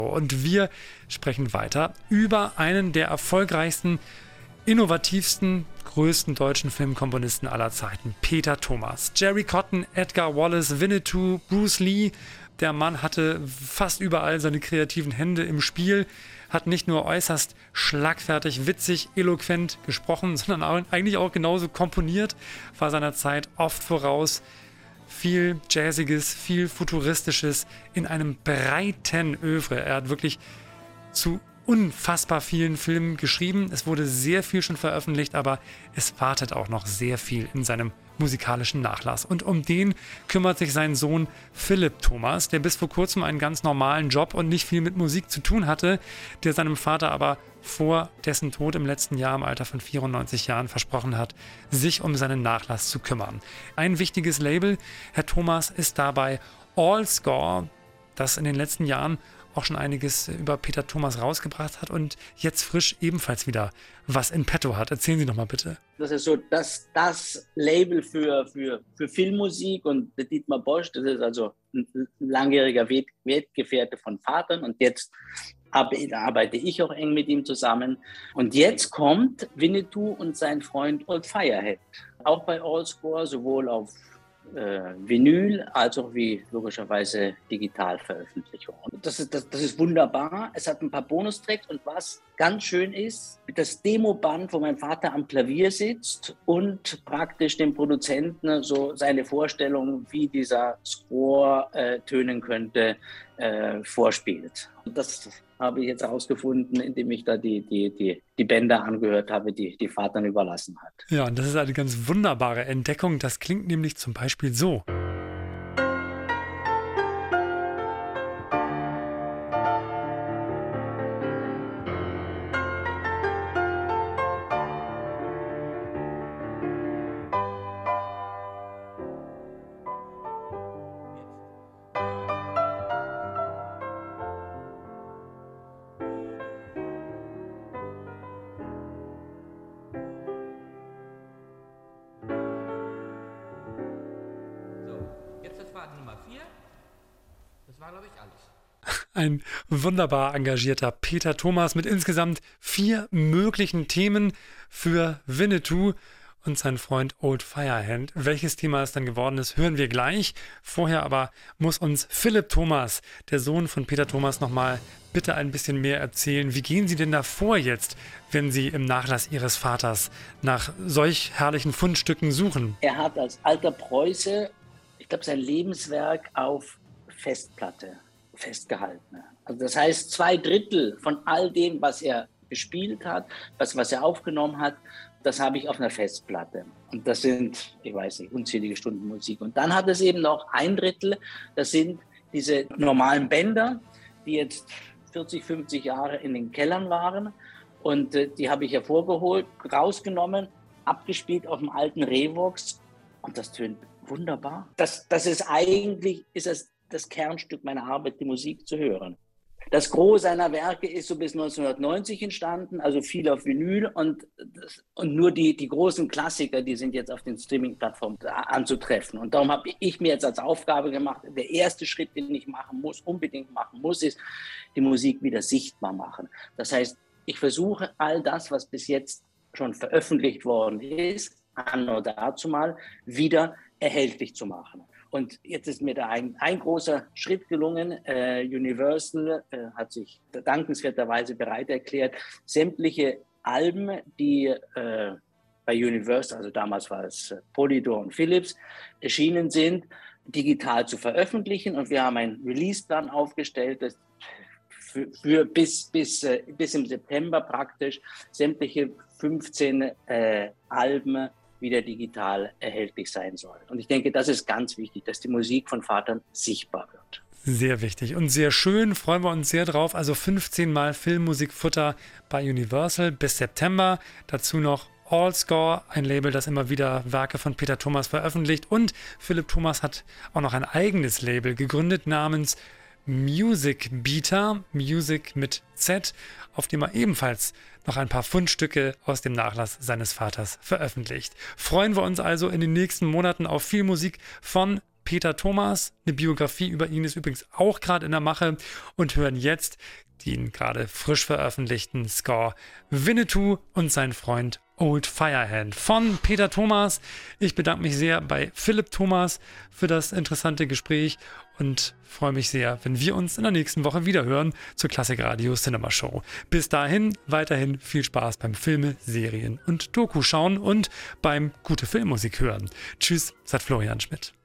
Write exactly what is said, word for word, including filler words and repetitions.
Und wir sprechen weiter über einen der erfolgreichsten, innovativsten, größten deutschen Filmkomponisten aller Zeiten, Peter Thomas. Jerry Cotton, Edgar Wallace, Winnetou, Bruce Lee. Der Mann hatte fast überall seine kreativen Hände im Spiel, hat nicht nur äußerst schlagfertig, witzig, eloquent gesprochen, sondern auch, eigentlich auch genauso komponiert, war seiner Zeit oft voraus. Viel Jazziges, viel Futuristisches in einem breiten Œuvre. Er hat wirklich zu unfassbar vielen Filmen geschrieben. Es wurde sehr viel schon veröffentlicht, aber es wartet auch noch sehr viel in seinem musikalischen Nachlass. Und um den kümmert sich sein Sohn Philipp Thomas, der bis vor kurzem einen ganz normalen Job und nicht viel mit Musik zu tun hatte, der seinem Vater aber vor dessen Tod im letzten Jahr im Alter von vierundneunzig Jahren versprochen hat, sich um seinen Nachlass zu kümmern. Ein wichtiges Label, Herr Thomas, ist dabei Allscore, das in den letzten Jahren auch schon einiges über Peter Thomas rausgebracht hat und jetzt frisch ebenfalls wieder was in petto hat. Erzählen Sie doch mal bitte. Das ist so das, das Label für, für, für Filmmusik, und der Dietmar Bosch, das ist also ein langjähriger Weggefährte von Vatern, und jetzt arbeite ich auch eng mit ihm zusammen. Und jetzt kommt Winnetou und sein Freund Old Firehead, auch bei Allscore, sowohl auf Äh, Vinyl, als auch wie logischerweise Digitalveröffentlichung. Das ist, das, das ist wunderbar. Es hat ein paar Bonustracks, und was ganz schön ist, das Demoband, wo mein Vater am Klavier sitzt und praktisch dem Produzenten so seine Vorstellung, wie dieser Score äh, tönen könnte, äh, vorspielt. Und das habe ich jetzt herausgefunden, indem ich da die, die, die, die Bänder angehört habe, die die Vatern überlassen hat. Ja, und das ist eine ganz wunderbare Entdeckung. Das klingt nämlich zum Beispiel so. Nummer vier. Das war, glaube ich, alles. Ein wunderbar engagierter Peter Thomas mit insgesamt vier möglichen Themen für Winnetou und sein Freund Old Firehand. Welches Thema es dann geworden ist, hören wir gleich. Vorher aber muss uns Philipp Thomas, der Sohn von Peter Thomas, nochmal bitte ein bisschen mehr erzählen. Wie gehen Sie denn da vor jetzt, wenn Sie im Nachlass Ihres Vaters nach solch herrlichen Fundstücken suchen? Er hat als alter Preuße, ich glaube, sein Lebenswerk auf Festplatte festgehalten. Also das heißt, zwei Drittel von all dem, was er gespielt hat, was, was er aufgenommen hat, das habe ich auf einer Festplatte. Und das sind, ich weiß nicht, unzählige Stunden Musik. Und dann hat es eben noch ein Drittel, das sind diese normalen Bänder, die jetzt vierzig, fünfzig Jahre in den Kellern waren. Und äh, die habe ich hervorgeholt, rausgenommen, abgespielt auf dem alten Revox. Und das tönt wunderbar. Das, das ist eigentlich, ist das das Kernstück meiner Arbeit, die Musik zu hören. Das Gros seiner Werke ist so bis neunzehnhundertneunzig entstanden, also viel auf Vinyl, und, das, und nur die, die großen Klassiker, die sind jetzt auf den Streaming-Plattformen anzutreffen. Und darum habe ich mir jetzt als Aufgabe gemacht, der erste Schritt, den ich machen muss, unbedingt machen muss, ist, die Musik wieder sichtbar machen. Das heißt, ich versuche all das, was bis jetzt schon veröffentlicht worden ist, anno dazu mal, wieder erhältlich zu machen. Und jetzt ist mir da ein, ein großer Schritt gelungen. Äh, Universal äh, hat sich dankenswerterweise bereit erklärt, sämtliche Alben, die äh, bei Universal, also damals war es Polydor und Philips, erschienen sind, digital zu veröffentlichen. Und wir haben einen Releaseplan aufgestellt, das für, für bis, bis, äh, bis im September praktisch sämtliche fünfzehn äh, Alben wieder digital erhältlich sein soll. Und ich denke, das ist ganz wichtig, dass die Musik von Vatern sichtbar wird. Sehr wichtig und sehr schön, freuen wir uns sehr drauf. Also fünfzehn Mal Filmmusikfutter bei Universal bis September. Dazu noch Allscore, ein Label, das immer wieder Werke von Peter Thomas veröffentlicht. Und Philipp Thomas hat auch noch ein eigenes Label gegründet namens Music Beater, Music mit Z, auf dem er ebenfalls noch ein paar Fundstücke aus dem Nachlass seines Vaters veröffentlicht. Freuen wir uns also in den nächsten Monaten auf viel Musik von Peter Thomas. Eine Biografie über ihn ist übrigens auch gerade in der Mache und hören jetzt den gerade frisch veröffentlichten Score Winnetou und sein Freund Old Firehand von Peter Thomas. Ich bedanke mich sehr bei Philipp Thomas für das interessante Gespräch und freue mich sehr, wenn wir uns in der nächsten Woche wieder hören zur Klassikradio Cinema Show. Bis dahin weiterhin viel Spaß beim Filme, Serien und Doku schauen und beim gute Filmmusik hören. Tschüss, sagt Florian Schmidt.